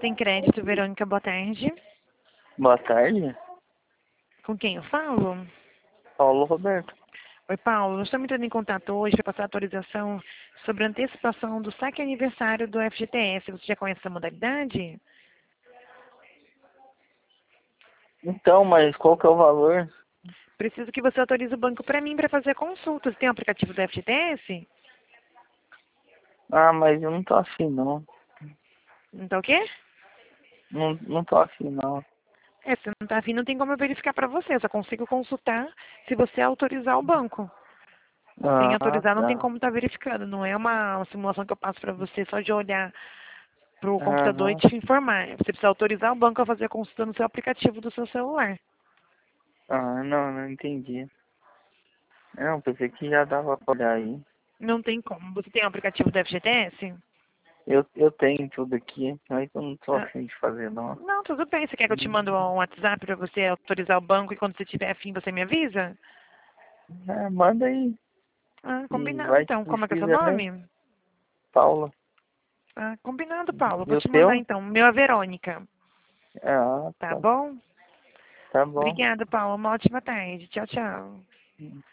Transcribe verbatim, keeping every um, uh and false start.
Tem crédito, Verônica, boa tarde. Boa tarde, Com quem eu falo? Paulo Roberto. Oi, Paulo. Nós estamos entrando em contato hoje para passar atualização sobre a antecipação do saque aniversário do F G T S. Você já conhece essa modalidade? Então, mas qual que é o valor? Preciso que você autorize o banco para mim para fazer a consulta. Você tem o aplicativo do F G T S? Ah, mas eu não tô afim, não. Então o quê? Não, não tô afim, não. É, se não está afim, não tem como eu verificar para você. Eu só consigo consultar se você autorizar o banco. Sem Ah, autorizar, não tem tá. como estar verificando. Não é uma simulação que eu passo para você só de olhar para o computador e Aham. te informar. Você precisa autorizar o banco a fazer a consulta no seu aplicativo do seu celular. Ah, não, não entendi. Não, pensei que já dava pra olhar aí. Não tem como. Você tem o aplicativo do F G T S? Eu, eu tenho tudo aqui, mas eu não tô Ah, afim de fazer, não. não, tudo bem. Você quer que eu te mande um WhatsApp para você autorizar o banco e quando você tiver afim você me avisa? É, manda aí. Ah, E combinado vai que então. Como é que é seu precisa, né? nome? Paulo. Ah, combinado, Paulo. E Vou o te mandar teu? então. O meu é Verônica. Ah, Tá tá. bom? Tá bom. Obrigada, Paulo. Uma ótima tarde. Tchau, tchau.